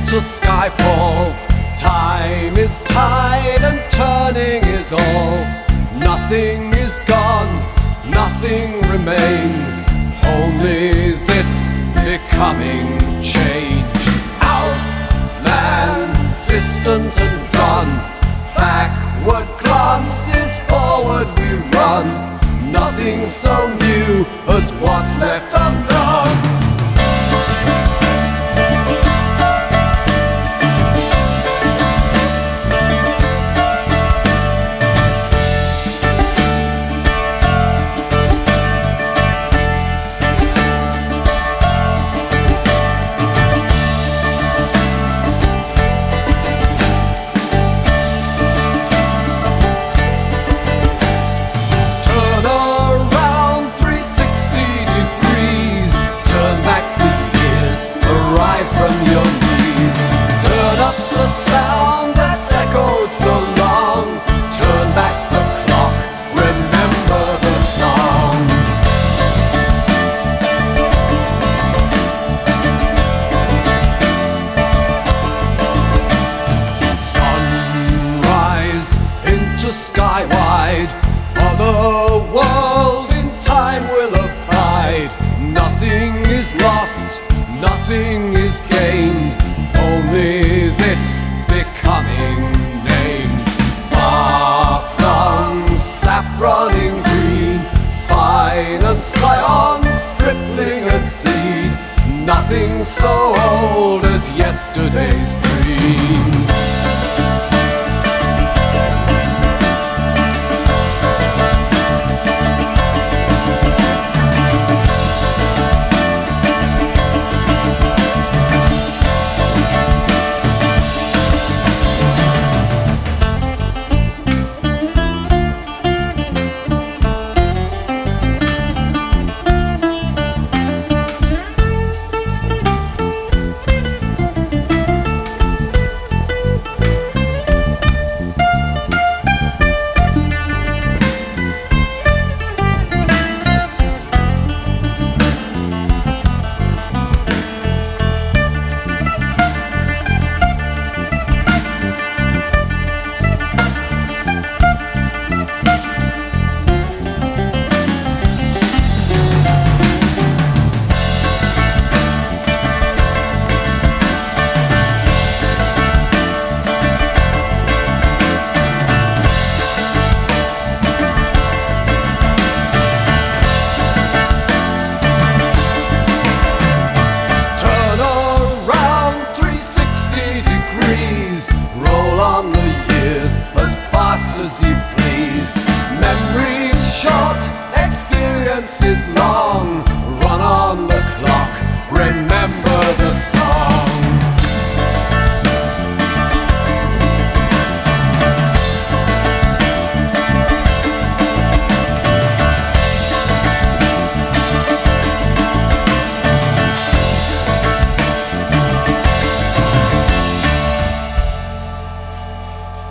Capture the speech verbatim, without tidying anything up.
into skyfall. Time is tide and turning is all. Nothing is gone, nothing remains, only this becoming change. Outland, distant and done, backward glances, forward we run. Nothing so new as what's left undone. From your knees, turn up the sound that's echoed so long. Turn back the clock, remember the song. Sunrise into sky wide, other world in time will abide. Nothing is lost, nothing is gained, only this becoming named. Far-flung, saffroning green, spine and scion, stripling and seed. Nothing so old as yesterday's dreams. As you please. Memory's short, experience is long. Run on the